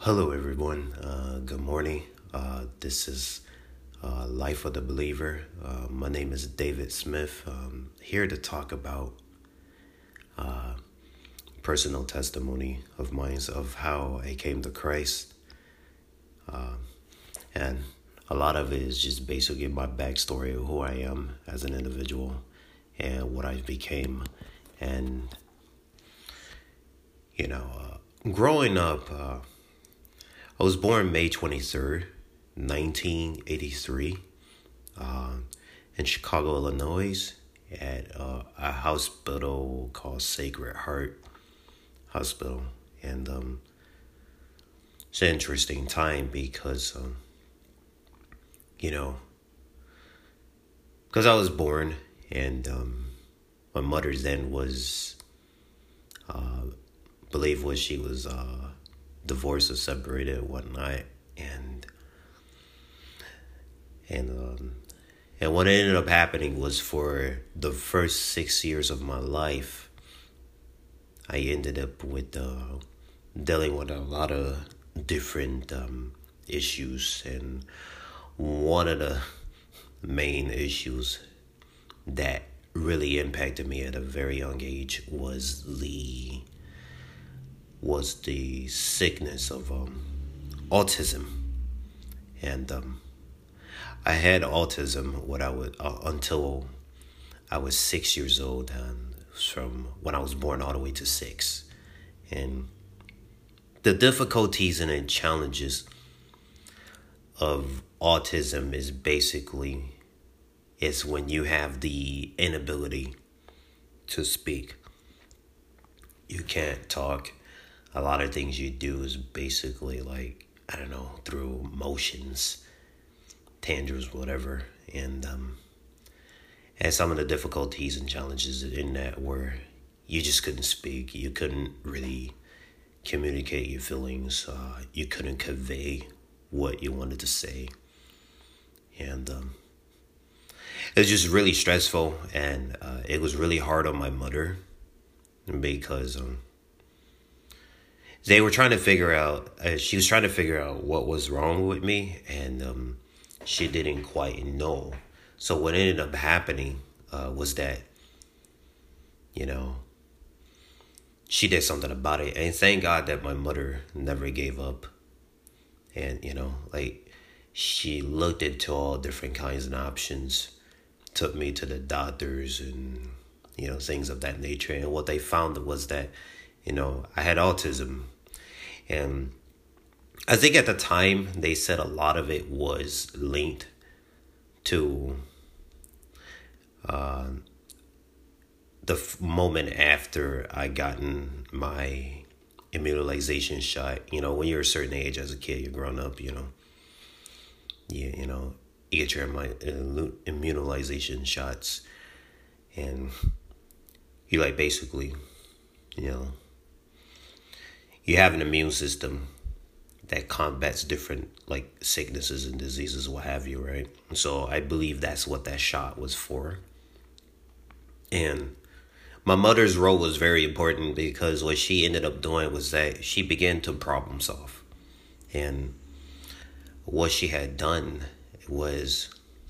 Hello, everyone. Good morning. This is Life of the Believer. My name is David Smith. Here to talk about personal testimony of mine of how I came to Christ. And a lot of it is just basically my backstory of who I am as an individual and what I became. And, growing up, I was born May 23rd, 1983, in Chicago, Illinois, at a hospital called Sacred Heart Hospital. And it's an interesting time because, because I was born and my mother then was, she was divorced or separated and whatnot, and what ended up happening was for the first 6 years of my life, I ended up with dealing with a lot of different issues, and one of the main issues that really impacted me at a very young age was the sickness of autism. And I had autism until I was 6 years old, and from when I was born all the way to 6. And the difficulties and the challenges of autism is when you have the inability to speak. You can't talk. A lot of things you do is basically through motions, tantrums, whatever. And some of the difficulties and challenges in that were you just couldn't speak. You couldn't really communicate your feelings. You couldn't convey what you wanted to say. And it was just really stressful. And it was really hard on my mother because they were trying to figure out, she was trying to figure out what was wrong with me, and she didn't quite know. So what ended up happening was that, she did something about it. And thank God that my mother never gave up. And, she looked into all different kinds of options, took me to the doctors and, things of that nature. And what they found was that, I had autism. And I think at the time they said a lot of it was linked to the moment after I gotten my immunization shot. When you're a certain age as a kid, you're growing up, you get your immunization shots, and you basically, you have an immune system that combats different sicknesses and diseases, what have you, right? So I believe that's what that shot was for. And my mother's role was very important because what she ended up doing was that she began to problem solve. And what she had done was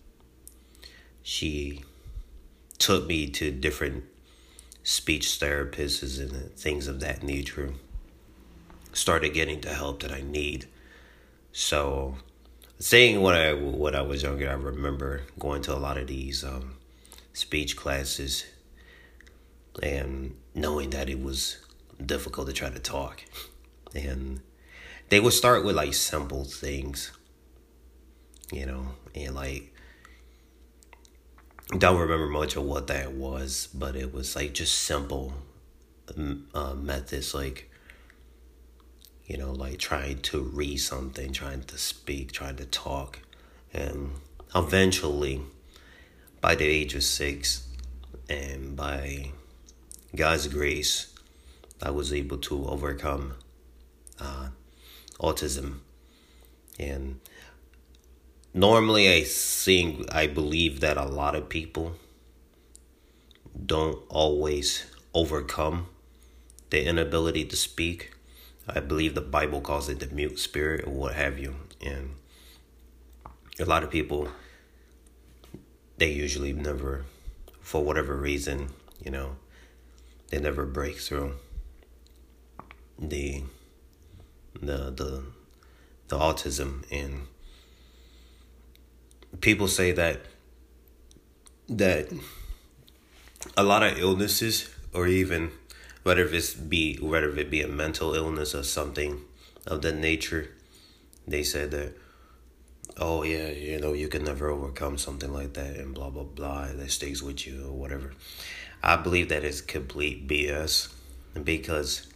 she took me to different speech therapists and things of that nature. Started getting the help that I need. So, saying when I was younger, I remember going to a lot of these speech classes and knowing that it was difficult to try to talk. And they would start with simple things, and don't remember much of what that was, but it was just simple methods trying to read something, trying to speak, trying to talk. And eventually, by the age of 6, and by God's grace, I was able to overcome autism. And normally I believe that a lot of people don't always overcome the inability to speak. I believe the Bible calls it the mute spirit or what have you. And a lot of people, they usually never, for whatever reason, they never break through the the autism. And people say that a lot of illnesses, or even whether it be a mental illness or something of that nature, they said that, oh yeah, you can never overcome something like that and blah blah blah, that stays with you or whatever. I believe that is complete BS, because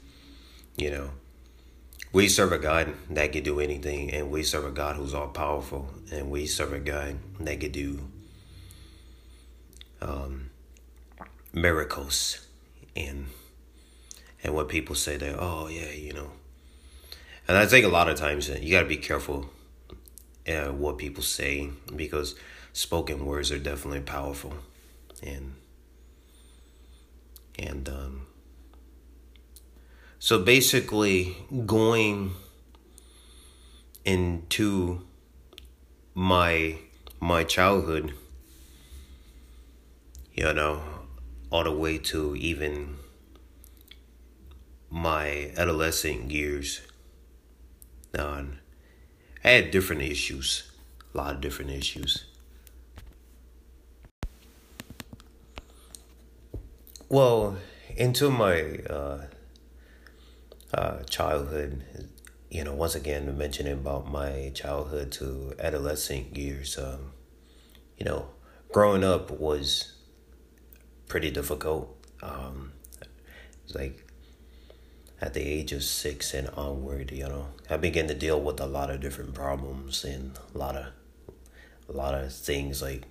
we serve a God that can do anything, and we serve a God who's all powerful, and we serve a God that can do miracles. And when people say that, oh yeah, and I think a lot of times you got to be careful what people say, because spoken words are definitely powerful. And so basically, going into my childhood, all the way to even my adolescent years, I had different issues, a lot of different issues. Well, into my childhood, once again, mentioning about my childhood to adolescent years, growing up was pretty difficult. It's like at the age of 6 and onward, I began to deal with a lot of different problems, and a lot of things like,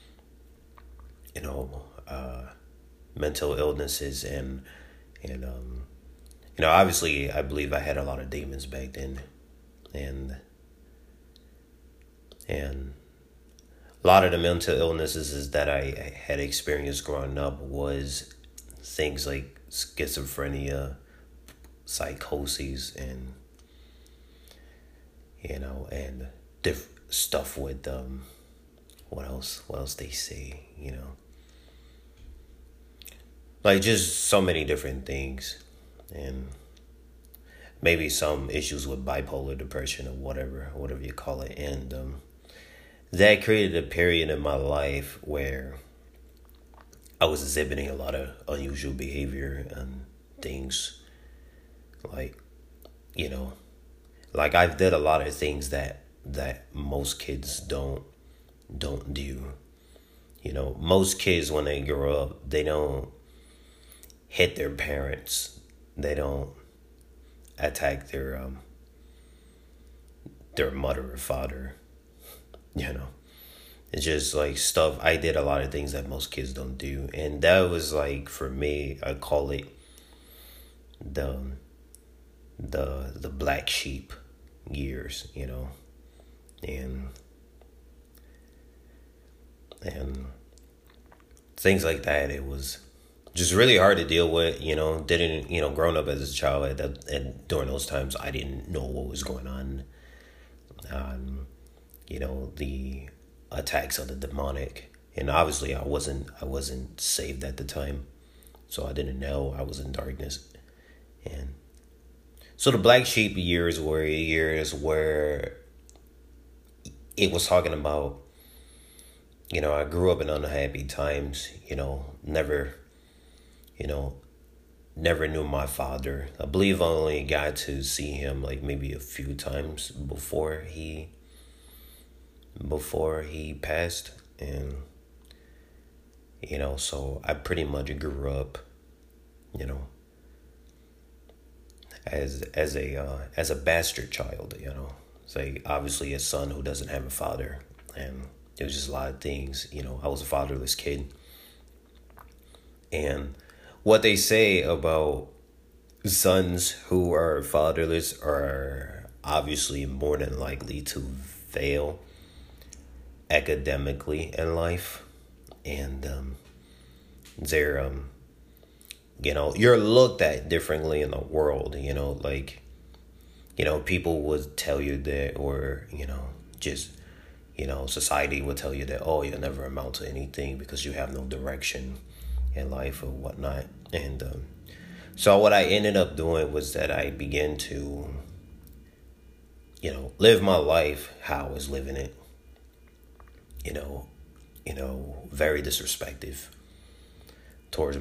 mental illnesses, and obviously I believe I had a lot of demons back then, and a lot of the mental illnesses is that I had experienced growing up was things like schizophrenia, psychoses, and and stuff with what else they say, like just so many different things, and maybe some issues with bipolar depression or whatever you call it. And that created a period in my life where I was exhibiting a lot of unusual behavior and things, like like I did a lot of things that most kids don't do. Most kids, when they grow up, they don't hit their parents. They don't attack their mother or father. It's just like stuff. I did a lot of things that most kids don't do, and that was like, for me, I call it the black sheep years, and things like that. It was just really hard to deal with, didn't, growing up as a child and during those times, I didn't know what was going on. The attacks of the demonic, and obviously I wasn't saved at the time, so I didn't know. I was in darkness. And so the black sheep years were years where it was talking about, I grew up in unhappy times, never knew my father. I believe I only got to see him like maybe a few times before he passed. And so I pretty much grew up, as a bastard child. It's like, obviously a son who doesn't have a father, and it was just a lot of things. I was a fatherless kid. And what they say about sons who are fatherless are obviously more than likely to fail academically in life. And they're you're looked at differently in the world. Like People would tell you that, or, just, society would tell you that, oh, you'll never amount to anything because you have no direction in life or whatnot. And so what I ended up doing was that I began to, live my life how I was living it, very disrespectful towards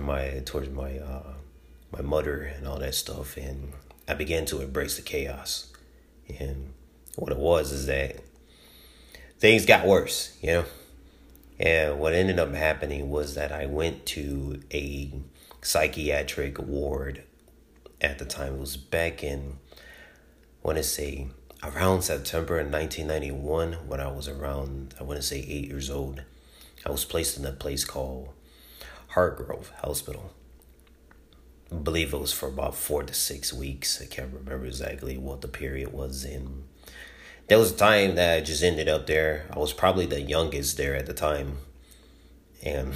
my mother and all that stuff. And I began to embrace the chaos. And what it was is that things got worse, And what ended up happening was that I went to a psychiatric ward at the time. It was back in, I want to say, around September in 1991, when I was around, I want to say 8 years old. I was placed in a place called Hartgrove Hospital. I believe it was for about 4 to 6 weeks. I can't remember exactly what the period was in. There was a time that I just ended up there. I was probably the youngest there at the time. And,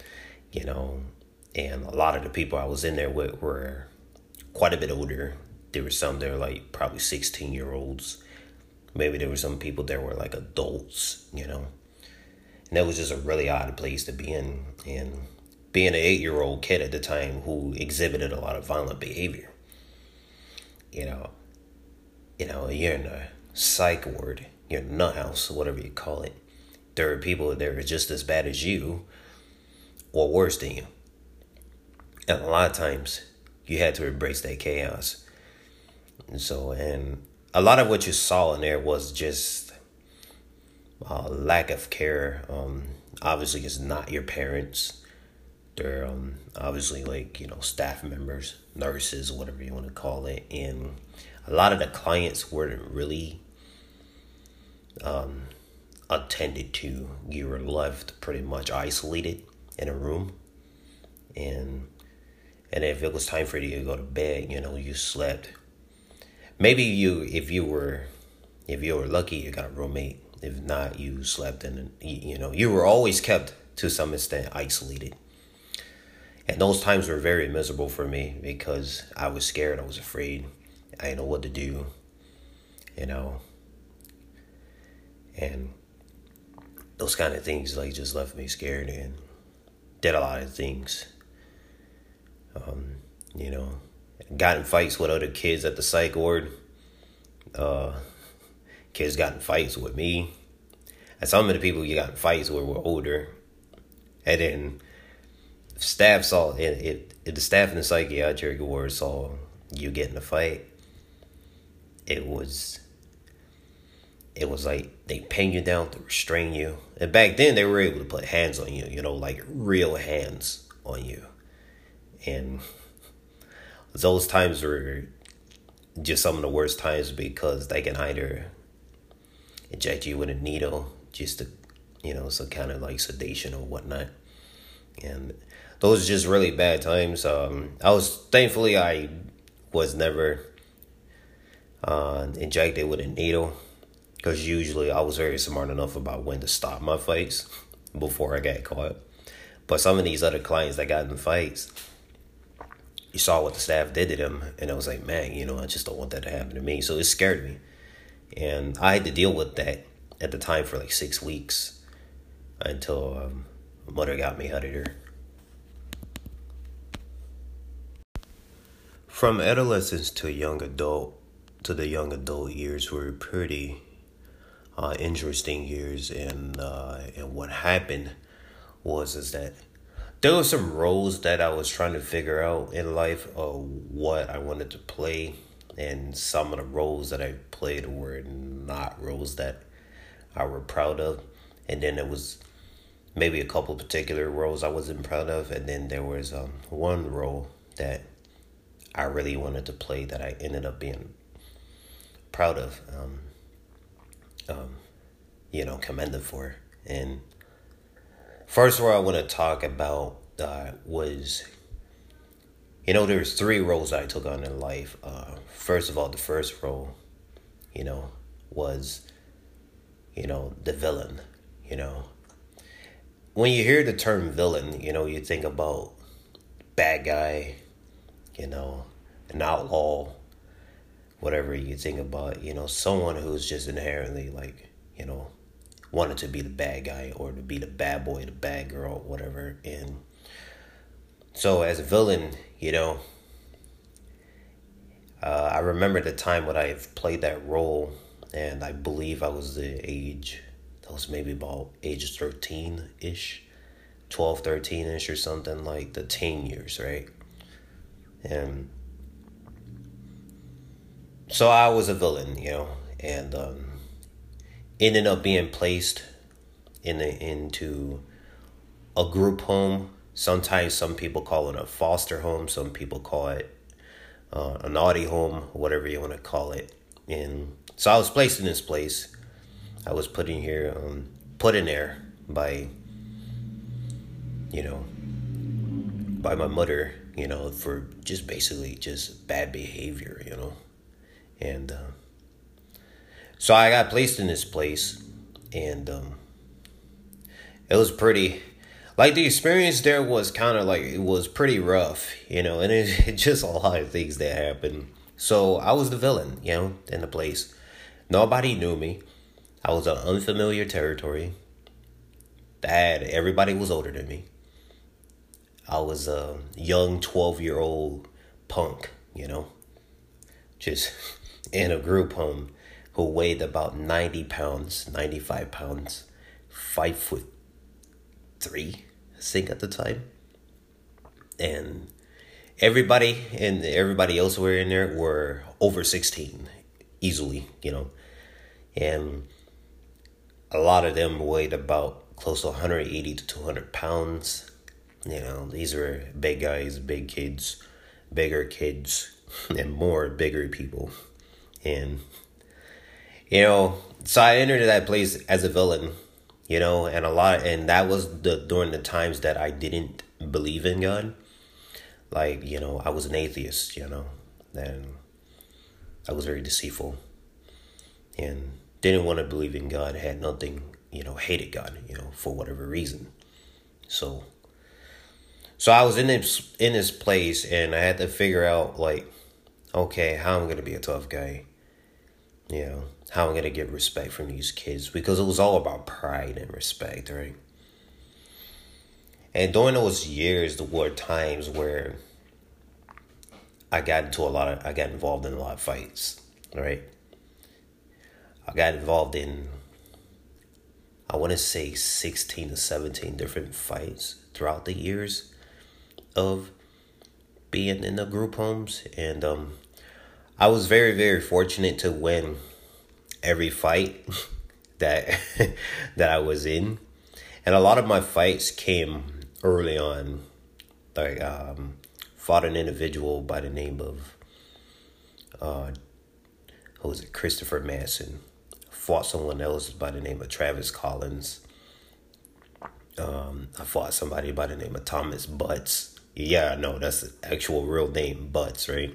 and a lot of the people I was in there with were quite a bit older. There were some that were like probably 16-year-olds. Maybe there were some people that were like adults, And that was just a really odd place to be in. And being an 8-year-old kid at the time who exhibited a lot of violent behavior, you're in a psych ward, you're in a nut house, whatever you call it. There are people that are just as bad as you or worse than you. And a lot of times you had to embrace that chaos. And a lot of what you saw in there was just lack of care. Obviously, it's not your parents. They're obviously staff members, nurses, whatever you want to call it. And a lot of the clients weren't really attended to. You were left pretty much isolated in a room. And if it was time for you to go to bed, you slept. Maybe if you were lucky, you got a roommate. If not, you slept in. You were always kept to some extent isolated. And those times were very miserable for me because I was scared. I was afraid. I didn't know what to do. And those kind of things just left me scared and did a lot of things. Got in fights with other kids at the psych ward. Kids got in fights with me. And some of the people you got in fights with were older. And then staff saw, if the staff in the psychiatric ward saw you get in a fight, it was like they pin you down to restrain you. And back then they were able to put hands on you, like real hands on you. And those times were just some of the worst times because they can either inject you with a needle just to, some kind of like sedation or whatnot. And those are just really bad times. Thankfully I was never injected with a needle because usually I was very smart enough about when to stop my fights before I got caught. But some of these other clients that got in fights, you saw what the staff did to them, and I was like, man, I just don't want that to happen to me. So it scared me. And I had to deal with that at the time for like 6 weeks until my mother got me out of there. From adolescence to the young adult years were pretty interesting years. And what happened is that there were some roles that I was trying to figure out in life of what I wanted to play. And some of the roles that I played were not roles that I were proud of. And then there was maybe a couple particular roles I wasn't proud of. And then there was one role that I really wanted to play that I ended up being proud of, commended for. And first role I want to talk about was, there's 3 roles I took on in life. First of all, the first role, was, the villain. When you hear the term villain, you think about bad guy, an outlaw, whatever you think about, someone who's just inherently like, wanted to be the bad guy or to be the bad boy, the bad girl, whatever. And so as a villain, I remember the time when I played that role, and I believe I was that was maybe about age 13-ish, 12, 13-ish or something, like the teen years, right? And so I was a villain, and ended up being placed into a group home. Sometimes some people call it a foster home. Some people call it a naughty home, whatever you want to call it. And so I was placed in this place. I was put in there by, by my mother, for just basically just bad behavior, And so I got placed in this place, and it was pretty, like the experience there was kind of like, it was pretty rough, and it just a lot of things that happened. So I was the villain, in the place. Nobody knew me. I was in unfamiliar territory. Everybody was older than me. I was a young 12-year-old punk, just in a group home, who weighed about 90 pounds, 95 pounds, 5'3", I think at the time. And everybody else were in there were over 16, easily, And a lot of them weighed about close to 180 to 200 pounds. These were big guys, big kids, bigger kids, and more bigger people. And, so I entered that place as a villain, and that was during the times that I didn't believe in God. Like, I was an atheist, and I was very deceitful and didn't want to believe in God, had nothing, hated God, for whatever reason. So I was in this place, and I had to figure out, like, okay, how I'm going to be a tough guy, how I'm going to get respect from these kids, because it was all about pride and respect, right? And during those years, there were times where I got involved in a lot of fights, right? I got involved in, I want to say 16 to 17 different fights throughout the years of being in the group homes. And I was very, very fortunate to win every fight that I was in. And a lot of my fights came early on. Like, fought an individual by the name of, Christopher Manson. Fought someone else by the name of Travis Collins. I fought somebody by the name of Thomas Butts. Yeah, no, that's the actual real name, Butts, right?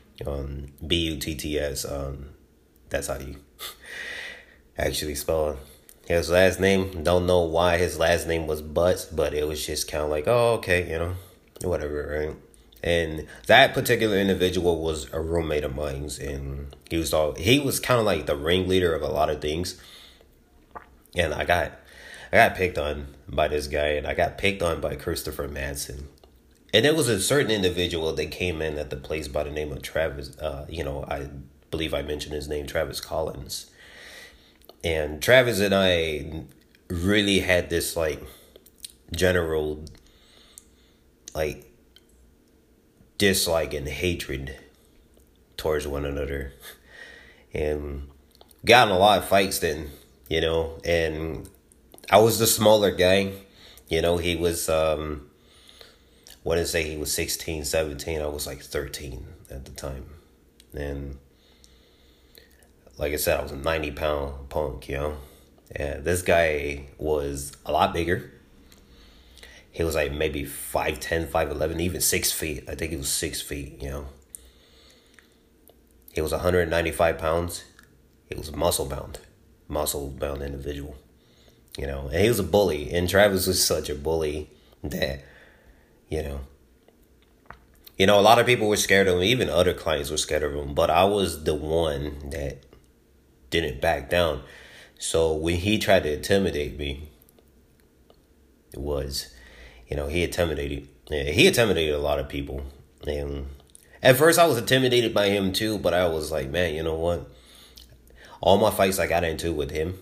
Butts. That's how you actually spell his last name. Don't know why his last name was Butts, but it was just kind of like, oh, okay, whatever, right? And that particular individual was a roommate of mine, and he was kind of like the ringleader of a lot of things. And I got picked on by this guy, and I got picked on by Christopher Manson. And there was a certain individual that came in at the place by the name of Travis. I believe I mentioned his name, Travis Collins. And Travis and I really had this like general like dislike and hatred towards one another, and got in a lot of fights then, and I was the smaller guy, he was, want to say he was 16, 17, I was like 13 at the time, and like I said, I was a 90-pound punk, and this guy was a lot bigger. He was like maybe 5'10", 5'11", even 6 feet. I think he was 6 feet, He was 195 pounds. He was a muscle-bound individual, And he was a bully. And Travis was such a bully that, You know, a lot of people were scared of him. Even other clients were scared of him. But I was the one that didn't back down. So when he tried to intimidate me, it was, he intimidated. Yeah, he intimidated a lot of people. And at first I was intimidated by him too. But I was like, man, you know what? All my fights I got into with him,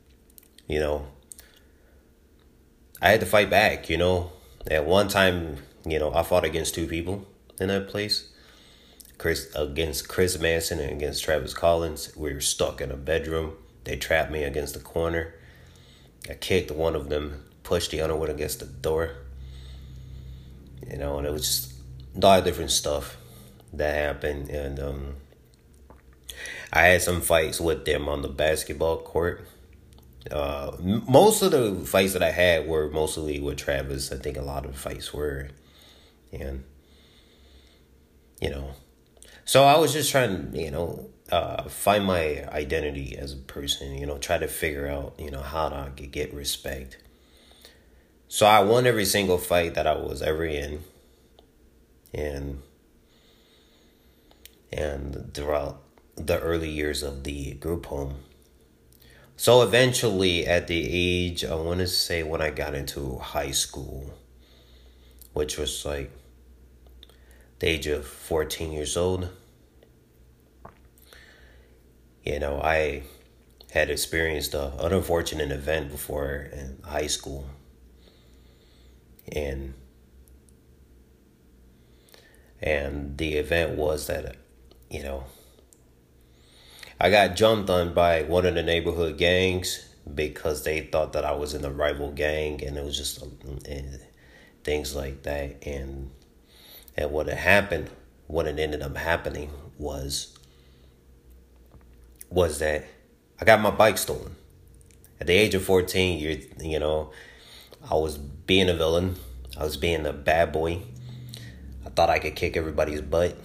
I had to fight back, At one time, I fought against two people in that place. Against Chris Manson and against Travis Collins. We were stuck in a bedroom. They trapped me against the corner. I kicked one of them, pushed the other one against the door. And it was just a lot of different stuff that happened. And I had some fights with them on the basketball court. Most of the fights that I had were mostly with Travis. I think a lot of the fights were. And, so I was just trying to, find my identity as a person, try to figure out, how to get respect. So I won every single fight that I was ever in. And throughout the early years of the group home. So eventually at the age, I want to say when I got into high school, which was like the age of 14 years old, I had experienced an unfortunate event before in high school. And the event was that, I got jumped on by one of the neighborhood gangs because they thought that I was in a rival gang, and it was just things like that. And what it ended up happening was that I got my bike stolen. At the age of 14, I was being a villain. I was being a bad boy. I thought I could kick everybody's butt.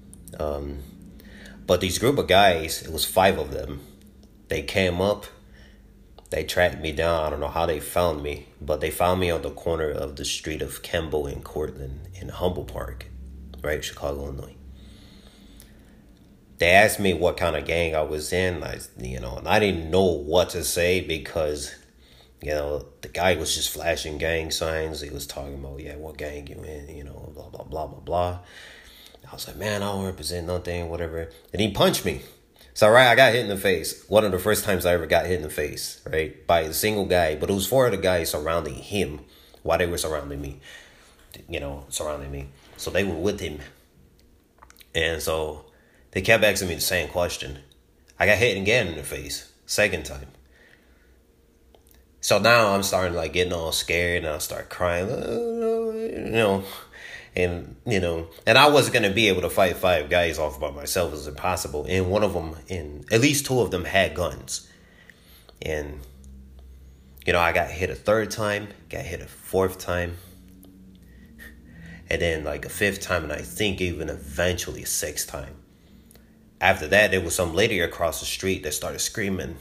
But these group of guys, it was 5 of them. They came up. They tracked me down. I don't know how they found me, but they found me on the corner of the street of Kemble and Cortland in Humboldt Park, right, Chicago, Illinois. They asked me what kind of gang I was in, and I didn't know what to say because, the guy was just flashing gang signs. He was talking about, what gang you in, blah, blah, blah, blah, blah. I was like, man, I don't represent nothing, whatever. And he punched me. So, right, I got hit in the face. One of the first times I ever got hit in the face, right, by a single guy. But it was 4 of the guys surrounding him while they were surrounding me. So they were with him. And so they kept asking me the same question. I got hit again in the face, second time. So now I'm starting getting all scared, and I start crying, and I wasn't going to be able to fight 5 guys off by myself. It was impossible. And one of them, at least 2 of them had guns. And, I got hit a 3rd time, got hit a 4th time, and then a 5th time, and I think even eventually a 6th time. After that, there was some lady across the street that started screaming,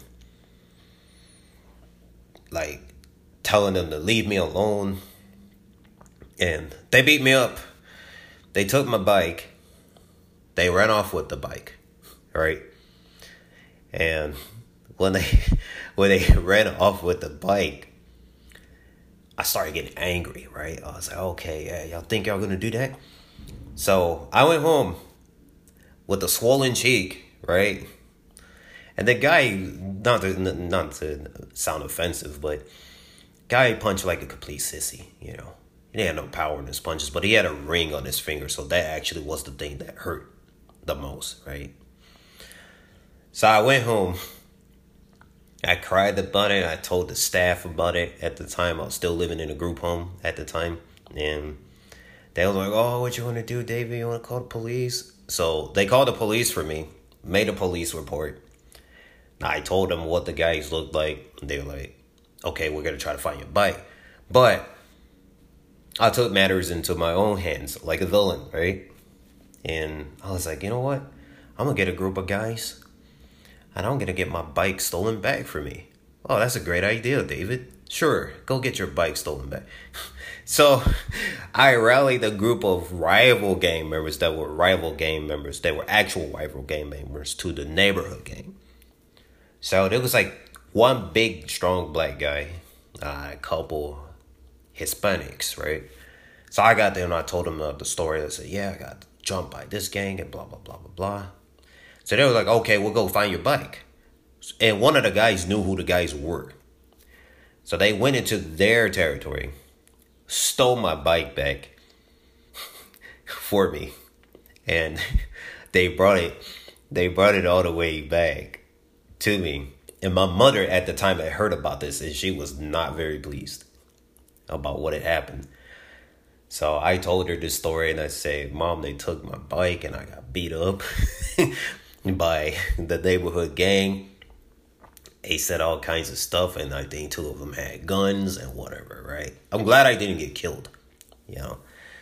telling them to leave me alone. And they beat me up. They took my bike. They ran off with the bike, right? And when they ran off with the bike, I started getting angry, right? I was like, okay, yeah, y'all think y'all gonna do that? So I went home with a swollen cheek, right? And the guy, not to sound offensive, but guy punched like a complete sissy, He didn't have no power in his punches, but he had a ring on his finger, so that actually was the thing that hurt the most, right? So I went home. I cried about it. I told the staff about it at the time. I was still living in a group home at the time. And they was like, oh, what you want to do, David? You want to call the police? So they called the police for me, made a police report. I told them what the guys looked like. They were like, okay, we're going to try to find your bike. But I took matters into my own hands like a villain, right? And I was like, you know what? I'm going to get a group of guys, and I'm going to get my bike stolen back for me. Oh, that's a great idea, David. Sure, go get your bike stolen back. So I rallied a group of rival gang members that were actual rival gang members to the neighborhood game. So there was like one big, strong black guy, a couple Hispanics, right? So I got there and I told them the story. I said, yeah, I got jumped by this gang and blah, blah, blah, blah, blah. So they were like, okay, we'll go find your bike. And one of the guys knew who the guys were. So they went into their territory, stole my bike back for me. And they brought it all the way back to me. And my mother at the time had heard about this and she was not very pleased about what had happened. So I told her this story and I said, Mom, they took my bike and I got beat up by the neighborhood gang. They said all kinds of stuff and I think two of them had guns and whatever, right? I'm glad I didn't get killed, you know.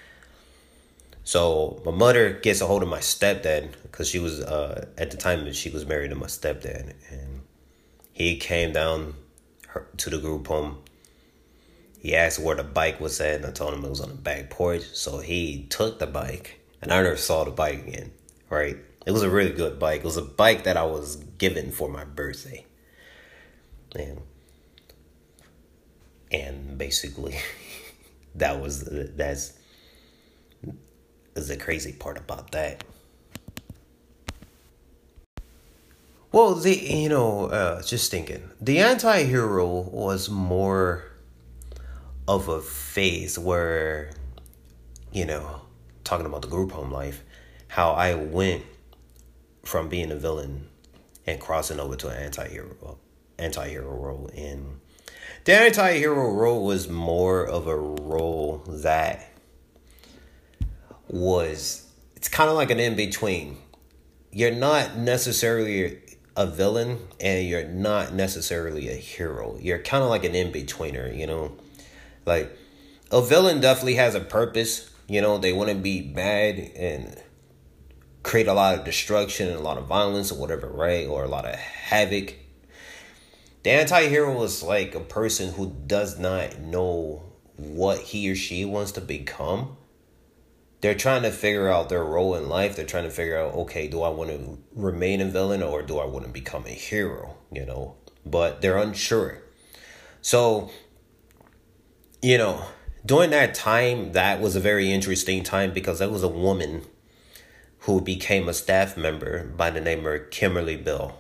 So my mother gets a hold of my stepdad because she was, at the time she was married to my stepdad. And he came down to the group home. He asked where the bike was at, and I told him it was on the back porch. So he took the bike, and I never saw the bike again, right? It was a really good bike. It was a bike that I was given for my birthday. And basically, that's the crazy part about that. Well, just thinking, the anti-hero was more of a phase where, talking about the group home life, how I went from being a villain and crossing over to an anti-hero role. And the anti-hero role was more of a role that it's kind of like an in-between. You're not necessarily a villain and you're not necessarily a hero. You're kind of like an in-betweener, Like, a villain definitely has a purpose. They want to be bad and create a lot of destruction and a lot of violence or whatever, right? Or a lot of havoc. The anti-hero is like a person who does not know what he or she wants to become. They're trying to figure out their role in life. They're trying to figure out, okay, do I want to remain a villain or do I want to become a hero? But they're unsure. So, during that time, that was a very interesting time because there was a woman who became a staff member by the name of Kimberly Bill.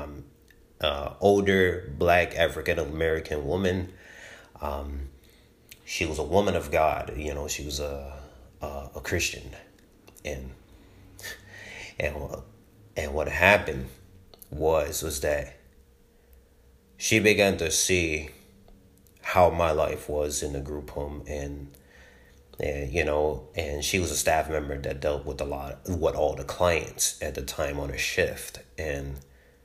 Older black African American woman. She was a woman of God. She was a Christian, and what happened was that she began to see how my life was in the group home, and she was a staff member that dealt with all the clients at the time on a shift, and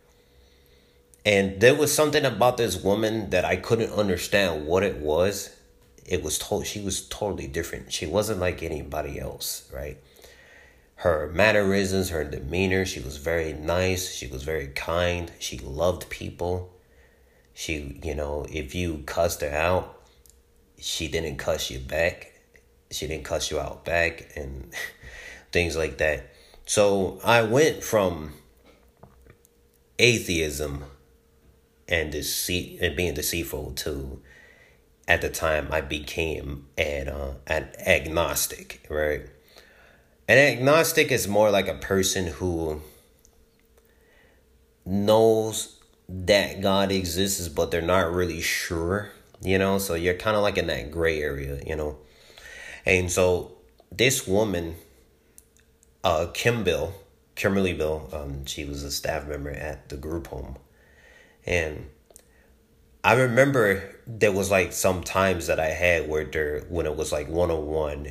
there was something about this woman that I couldn't understand what it was. She was totally different. She wasn't like anybody else, right? Her mannerisms, her demeanor, she was very nice. She was very kind. She loved people. She, if you cussed her out, she didn't cuss you back. She didn't cuss you out back and things like that. So I went from atheism and being deceitful to, at the time, I became an agnostic, right? An agnostic is more like a person who knows that God exists, but they're not really sure, So you're kind of like in that gray area, And so this woman, Kimberly Bill, she was a staff member at the group home. And I remember there was like some times that I had when it was like one-on-one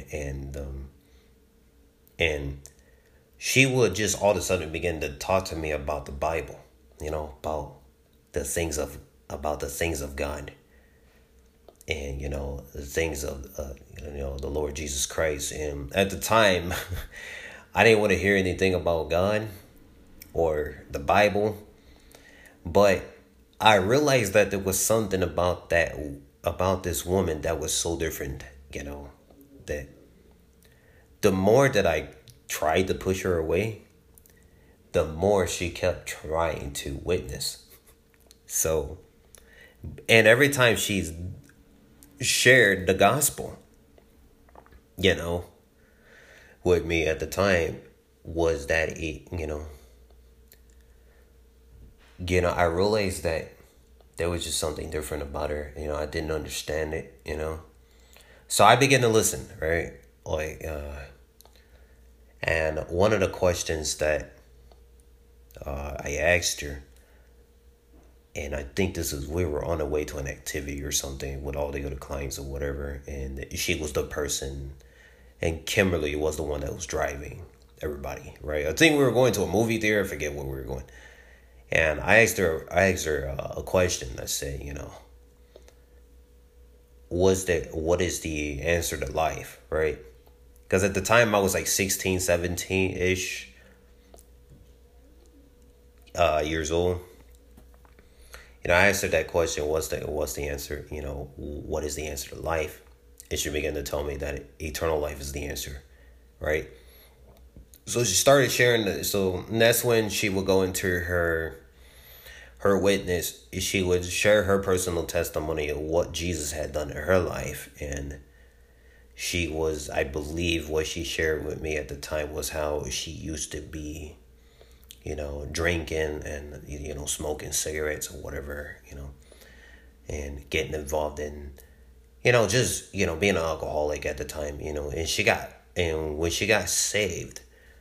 and she would just all of a sudden begin to talk to me about the Bible, about the things of God and, the things of, the Lord Jesus Christ. And at the time, I didn't want to hear anything about God or the Bible, but I realized that there was something about this woman that was so different, you know, that the more that I tried to push her away, the more she kept trying to witness. So, and every time she's shared the gospel, you know, with me at the time, was that I realized that there was just something different about her. I didn't understand it. So I began to listen, right? And one of the questions that I asked her, and I think we were on the way to an activity or something with all the other clients or whatever, and she was the person, and Kimberly was the one that was driving everybody, right? I think we were going to a movie theater. I forget where we were going. And I asked her a question. I said, what is the answer to life, right? Because at the time I was like 16, 17-ish years old. I asked her that question, what's the answer, what is the answer to life? And she began to tell me that eternal life is the answer, right? So she started sharing and that's when she would go into her witness. She would share her personal testimony of what Jesus had done in her life. And I believe what she shared with me at the time was how she used to be, drinking and, smoking cigarettes or whatever, and getting involved in, just, being an alcoholic at the time, and when she got saved,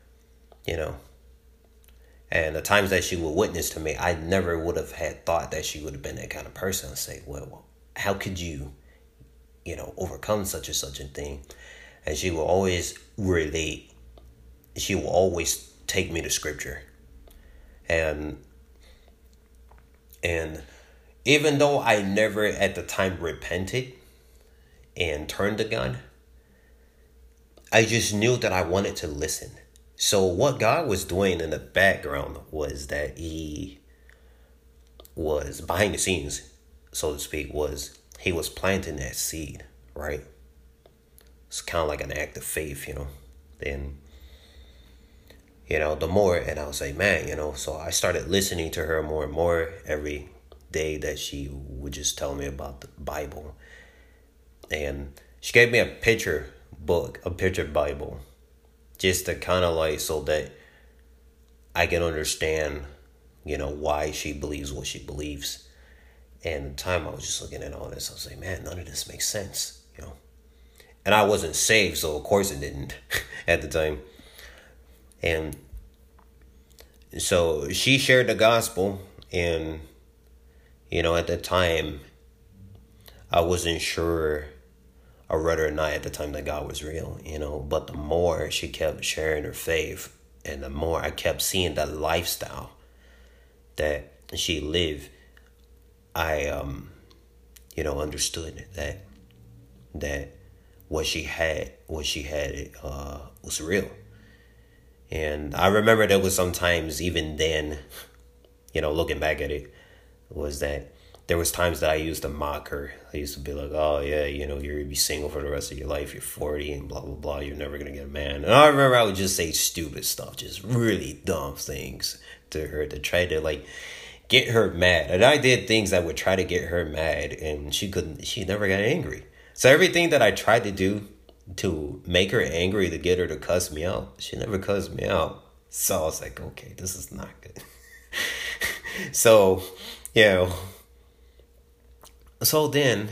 and the times that she would witness to me, I never would have had thought that she would have been that kind of person. I say, well, how could you, overcome such and such a thing? And she will always relate. She will always take me to scripture. And even though I never at the time repented and turned to God, I just knew that I wanted to listen. So what God was doing in the background was that he was behind the scenes, so to speak, he was planting that seed, right? It's kind of like an act of faith, Then, the more, and I was like, man, so I started listening to her more and more every day that she would just tell me about the Bible. And she gave me a picture Bible, just to kind of like, so that I can understand, why she believes what she believes. And at the time I was just looking at all this, I was like, man, none of this makes sense, And I wasn't saved, so of course it didn't at the time. And so she shared the gospel, and, at the time, I wasn't sure, or whether or not at the time, that God was real, But the more she kept sharing her faith, and the more I kept seeing the lifestyle that she lived, I, understood that what she had was real. And I remember there was sometimes, even then, looking back at it, was that there was times that I used to mock her. I used to be like, oh yeah, you're going to be single for the rest of your life. You're 40 and blah, blah, blah. You're never going to get a man. And I remember I would just say stupid stuff, just really dumb things to her to try to like get her mad. And I did things that would try to get her mad, and she never got angry. So everything that I tried to do to make her angry, to get her to cuss me out, she never cussed me out. So I was like, okay, this is not good. So, so then,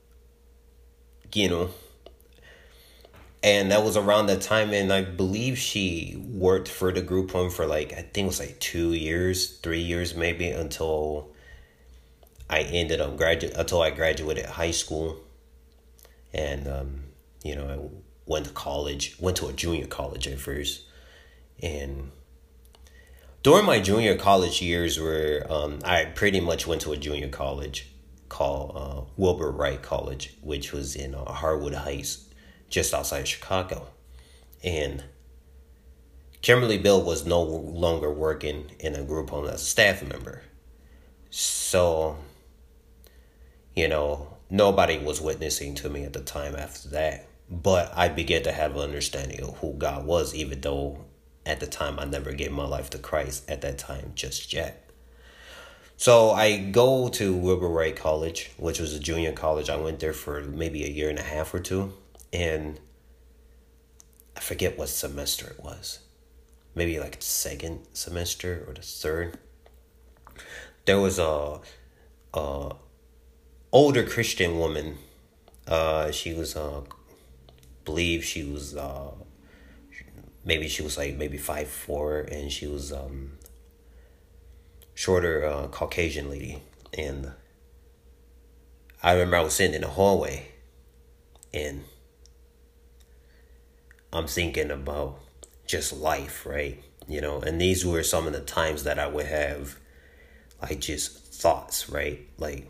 and that was around that time, and I believe she worked for the group home for like, I think it was like 2 years, 3 years maybe, until I graduated high school. And, I went to college, went to a junior college at first. And during my junior college years I pretty much went to a junior college called Wilbur Wright College, which was in Harwood Heights, just outside of Chicago. And Kimberly Bill was no longer working in a group home as a staff member. So, nobody was witnessing to me at the time after that. But I began to have an understanding of who God was, even though at the time I never gave my life to Christ at that time just yet. So I go to Wilbur Wright College, which was a junior college. I went there for maybe a year and a half or two. And I forget what semester it was. Maybe like the second semester or the third. There was a older Christian woman. She was believe she was maybe she was like maybe 5'4", and she was shorter Caucasian lady. And I remember I was sitting in the hallway, and I'm thinking about just life, right? And these were some of the times that I would have like just thoughts, right? Like,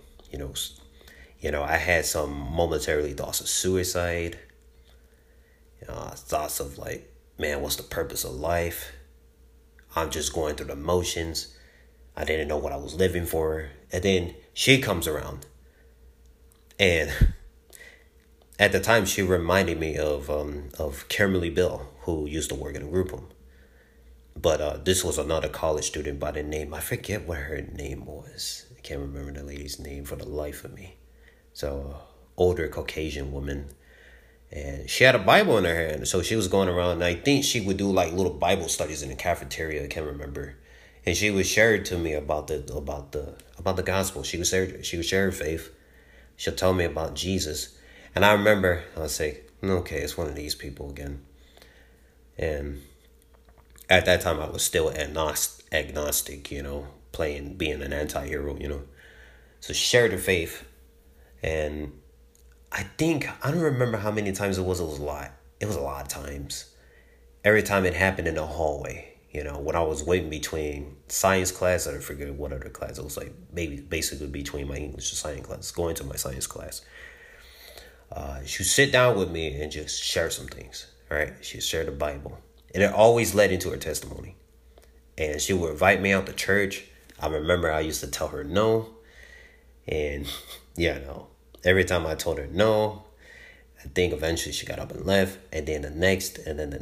I had some momentarily thoughts of suicide, thoughts of like, man, what's the purpose of life? I'm just going through the motions. I didn't know what I was living for. And then she comes around. And at the time, she reminded me of Kimberly Bill, who used to work in a group home. But this was another college student by the name, I forget what her name was. I can't remember the lady's name for the life of me. So, older Caucasian woman. And she had a Bible in her hand. So she was going around, and I think she would do like little Bible studies in the cafeteria. I can't remember. And she would share to me about the gospel. She would share her faith. She'll tell me about Jesus. And I remember I'll say, okay, it's one of these people again. And at that time I was still agnostic, being an anti-hero, So she shared her faith. And I don't remember how many times it was. It was a lot. It was a lot of times. Every time it happened in the hallway, when I was waiting between science class, I forget what other class. It was like maybe basically between my English and science class, going to my science class. She would sit down with me and just share some things, right? She'd share the Bible. And it always led into her testimony. And she would invite me out to church. I remember I used to tell her no. And every time I told her no, I think eventually she got up and left. And then the next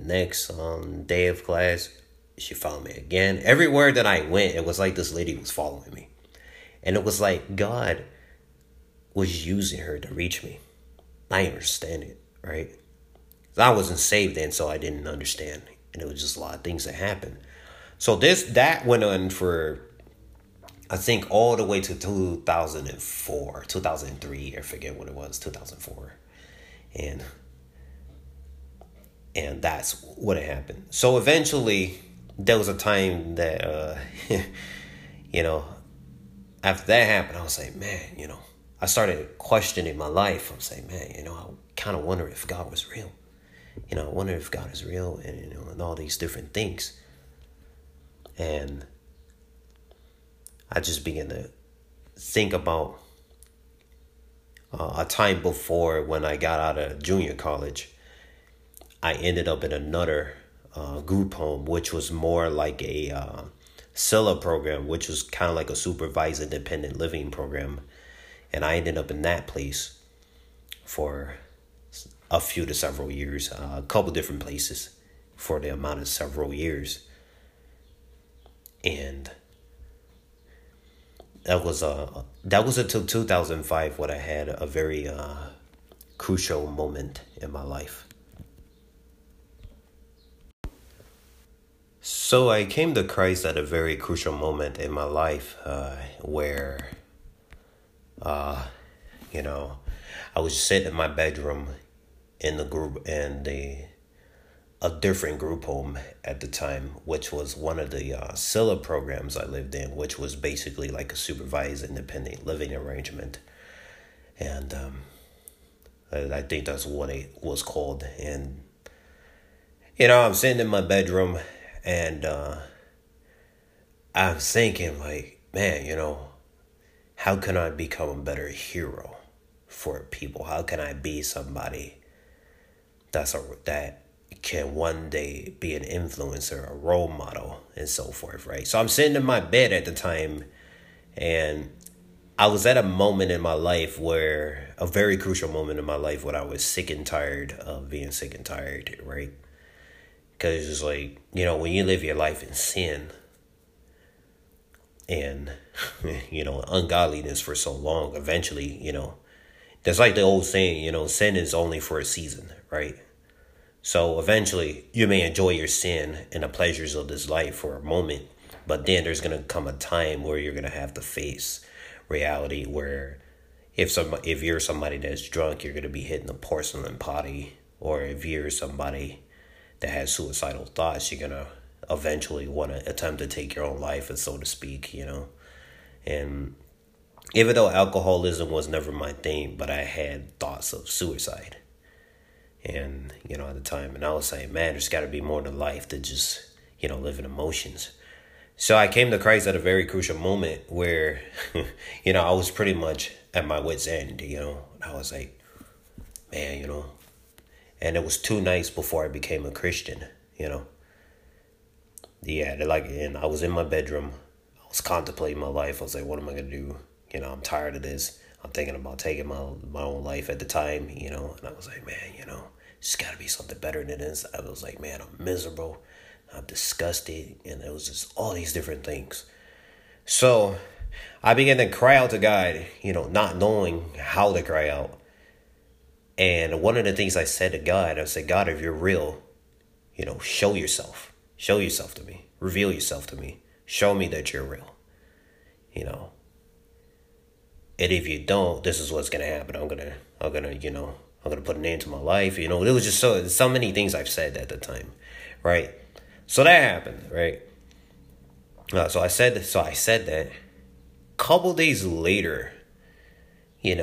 day of class, she followed me again. Everywhere that I went, it was like this lady was following me. And it was like God was using her to reach me. I didn't understand it, right? I wasn't saved then, so I didn't understand. And it was just a lot of things that happened. So that went on for, I think, all the way to 2004, 2003, I forget what it was, 2004. And that's what happened. So eventually, there was a time that, after that happened, I was like, man, I started questioning my life. I'm saying, man, I kind of wonder if God was real. I wonder if God is real, and all these different things. And I just began to think about a time before when I got out of junior college. I ended up in another group home, which was more like a SILA program, which was kind of like a supervised independent living program. And I ended up in that place for a few to several years, a couple different places for the amount of several years. And that was until 2005 when I had a very crucial moment in my life. So I came to Christ at a very crucial moment in my life where, I was sitting in my bedroom in the group, and a different group home at the time, which was one of the SILA programs I lived in, which was basically like a supervised independent living arrangement. And I think that's what it was called. And, I'm sitting in my bedroom, and I'm thinking like, man, how can I become a better hero for people? How can I be somebody that can one day be an influencer, a role model, and so forth, right? So I'm sitting in my bed at the time, and I was at a moment in my life where, a very crucial moment in my life, when I was sick and tired of being sick and tired, right? Because it's like, when you live your life in sin and, ungodliness for so long, eventually, that's like the old saying, sin is only for a season, right? So eventually you may enjoy your sin and the pleasures of this life for a moment, but then there's going to come a time where you're going to have to face reality, where if you're somebody that's drunk, you're going to be hitting a porcelain potty, or if you're somebody that has suicidal thoughts, you're going to eventually want to attempt to take your own life, so to speak, And even though alcoholism was never my thing, but I had thoughts of suicide. And, at the time, and I was saying, man, there's got to be more to life than just, living emotions. So I came to Christ at a very crucial moment where, I was pretty much at my wit's end, and I was like, man, and it was 2 nights before I became a Christian, Yeah, and I was in my bedroom. I was contemplating my life. I was like, what am I going to do? I'm tired of this. I'm thinking about taking my own life at the time, and I was like, man, it's got to be something better than this. I was like, man, I'm miserable. I'm disgusted. And it was just all these different things. So I began to cry out to God, not knowing how to cry out. And one of the things I said to God, I said, God, if you're real, show yourself. Show yourself to me. Reveal yourself to me. Show me that you're real. And if you don't, this is what's gonna happen. I'm gonna put an end to my life. It was just so many things I've said at the time, right? So that happened, right? So I said that. Couple days later, and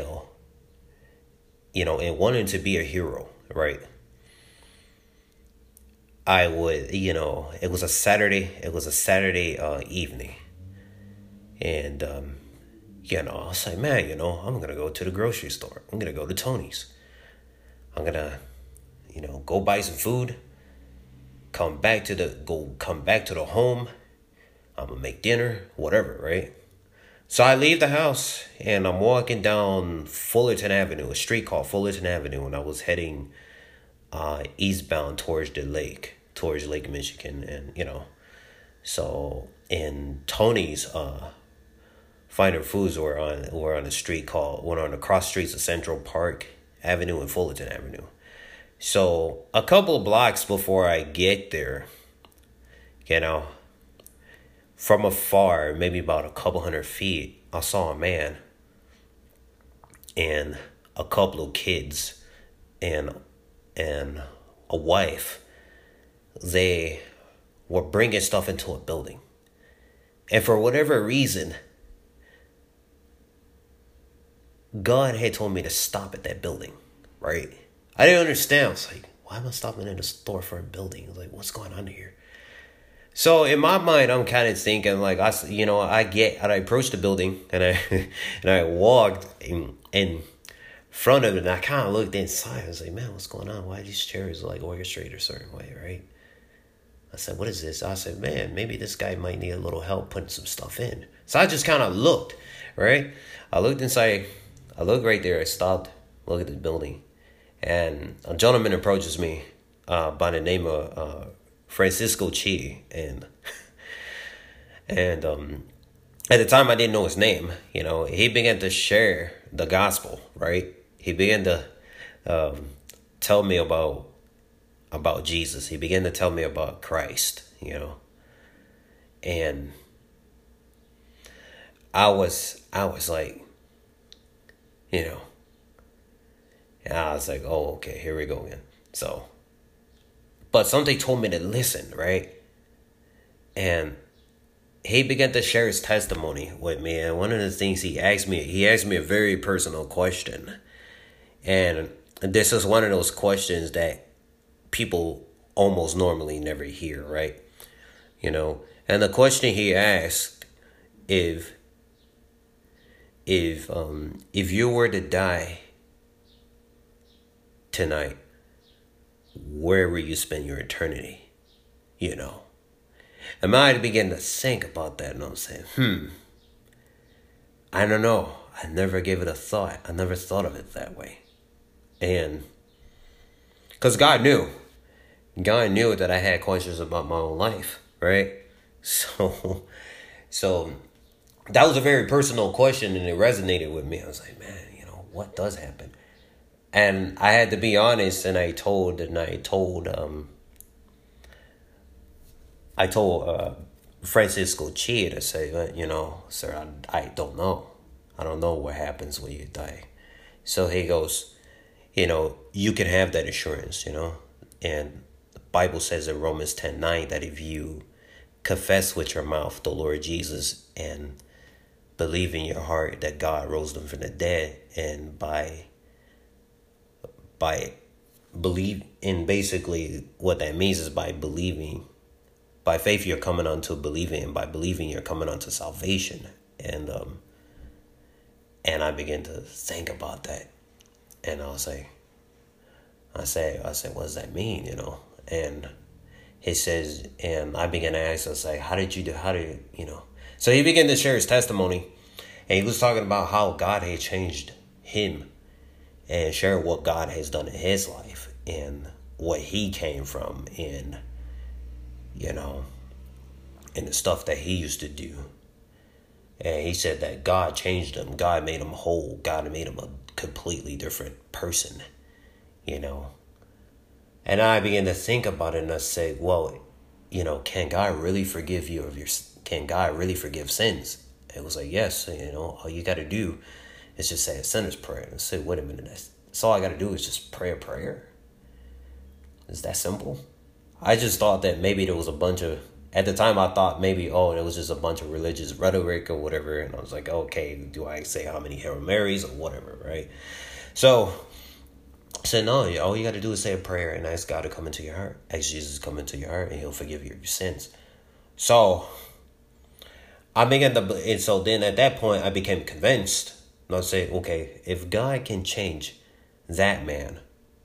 wanting to be a hero, right? I would, it was a Saturday. It was a Saturday evening, and I was like, man, I'm going to go to the grocery store. I'm going to go to Tony's. I'm going to, go buy some food, come back to the home. I'm going to make dinner, whatever, right? So I leave the house and I'm walking down Fullerton Avenue, a street called Fullerton Avenue, and I was heading eastbound towards Lake Michigan. And, so in Tony's, Finer Foods were on a street on the cross streets of Central Park Avenue and Fullerton Avenue. So a couple of blocks before I get there, from afar, maybe about a couple 100 feet, I saw a man and a couple of kids and a wife. They were bringing stuff into a building. And for whatever reason, God had told me to stop at that building, right? I didn't understand. I was like, why am I stopping in a storefront building? I was like, what's going on here? So in my mind, I'm kind of thinking like, I approached the building and I walked in front of it and I kind of looked inside. I was like, man, what's going on? Why are these chairs like orchestrated a certain way, right? I said, what is this? I said, man, maybe this guy might need a little help putting some stuff in. So I just kind of looked, right? I looked inside. I looked right there. I stopped, looked at the building. And a gentleman approaches me by the name of Francisco Chi. And at the time, I didn't know his name. He began to share the gospel, right? He began to tell me about Jesus. He began to tell me about Christ, and I was like, and I was like, oh, okay, here we go again. So, but something told me to listen, right? And he began to share his testimony with me. And one of the things he asked me a very personal question. And this is one of those questions that people almost normally never hear, right? And the question he asked, if you were to die tonight, where will you spend your eternity? And I began to think about that, and I'm saying, I don't know. I never gave it a thought. I never thought of it that way. And because God knew that I had questions about my own life, right? So that was a very personal question, and it resonated with me. I was like, man, what does happen? And I had to be honest, and I told Francisco Chia to say, sir, I don't know. I don't know what happens when you die. So he goes, you can have that assurance, and the Bible says in Romans 10:9 that if you confess with your mouth the Lord Jesus and believe in your heart that God rose them from the dead, and by believe in, basically what that means is by believing, by faith you're coming unto believing, and by believing you're coming unto salvation. And I began to think about that, and I said, what does that mean, And he says, and I began to ask, I was like, how did you? So he began to share his testimony, and he was talking about how God had changed him, and share what God has done in his life, and what he came from, and and the stuff that he used to do. And he said that God changed him. God made him whole. God made him a completely different person, And I began to think about it, and I said, well, can God really forgive you can God really forgive sins? It was like, yes, all you got to do is just say a sinner's prayer. And I said, wait a minute, that's all I got to do is just pray a prayer? Is that simple? I just thought that maybe there was at the time I thought maybe, there was just a bunch of religious rhetoric or whatever. And I was like, okay, do I say how many Hail Marys or whatever, right? So I said, no, all you got to do is say a prayer and ask God to come into your heart. Ask Jesus to come into your heart, and he'll forgive you of your sins. So and so then at that point I became convinced. And I said, okay, if God can change that man,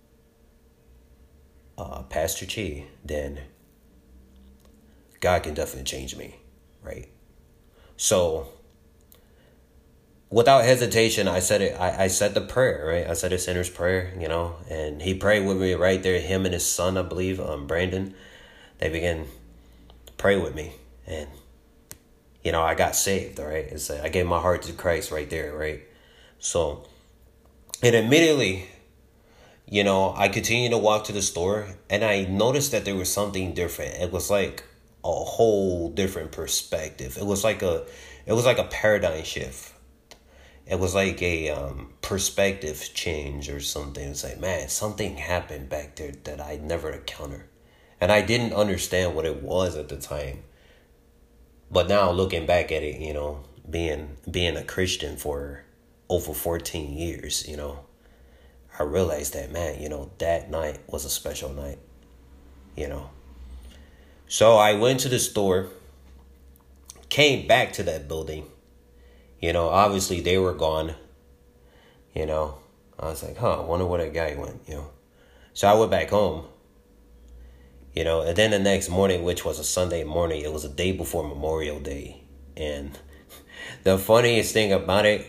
Pastor Chi, then God can definitely change me, right? So without hesitation, I said it. I said the prayer, right? I said a sinner's prayer, and he prayed with me right there. Him and his son, I believe, Brandon, they began to pray with me, and I got saved, all right? I gave my heart to Christ right there, right? So, and immediately, I continued to walk to the store, and I noticed that there was something different. It was like a whole different perspective. It was like a paradigm shift. It was like a perspective change or something. It's like, man, something happened back there that I never encountered. And I didn't understand what it was at the time. But now looking back at it, being a Christian for over 14 years, I realized that, man, that night was a special night, So I went to the store, came back to that building. Obviously they were gone. I was like, I wonder where that guy went, So I went back home, and then the next morning, which was a Sunday morning, it was a day before Memorial Day. And the funniest thing about it,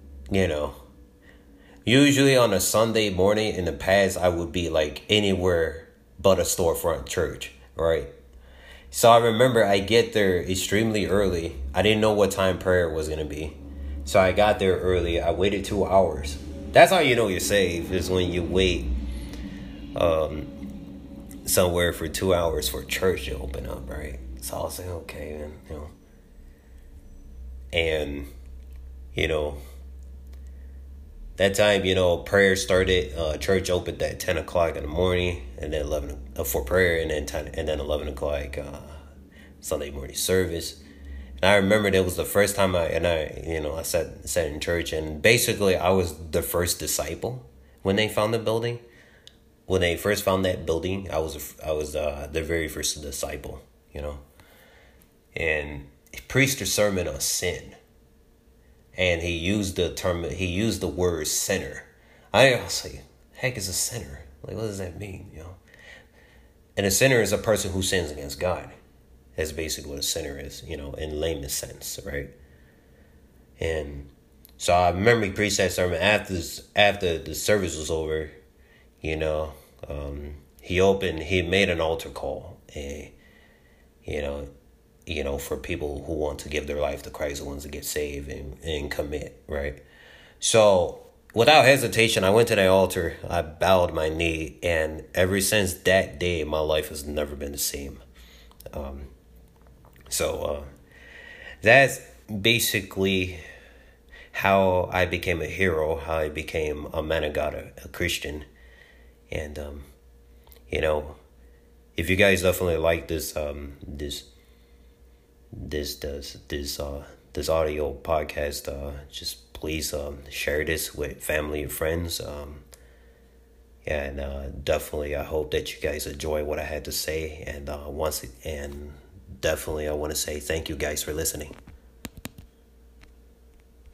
usually on a Sunday morning in the past, I would be like anywhere but a storefront church, right? So I remember I get there extremely early. I didn't know what time prayer was going to be. So I got there early. I waited 2 hours. That's how you know you're saved, is when you wait somewhere for 2 hours for church to open up, right? So I was like, okay, man, And, that time, prayer started, church opened at 10 o'clock in the morning, and then 11 for prayer, and then 11 o'clock Sunday morning service. And I remember that was the first time I sat in church, and basically I was the first disciple when they found the building. When they first found that building, I was the very first disciple, and he preached a sermon on sin. And he used the word sinner. I was like, heck is a sinner? Like, what does that mean, And a sinner is a person who sins against God. That's basically what a sinner is, in layman's sense, right? And So I remember he preached that sermon after the service was over. You know, he made an altar call, and you know, for people who want to give their life to Christ, who wants to get saved and commit, right? So without hesitation, I went to that altar, I bowed my knee, and ever since that day, my life has never been the same. So that's basically how I became a hero, how I became a man of God, a Christian. And, if you guys definitely like this this audio podcast, just please share this with family and friends. And definitely I hope that you guys enjoy what I had to say. And definitely I want to say thank you guys for listening.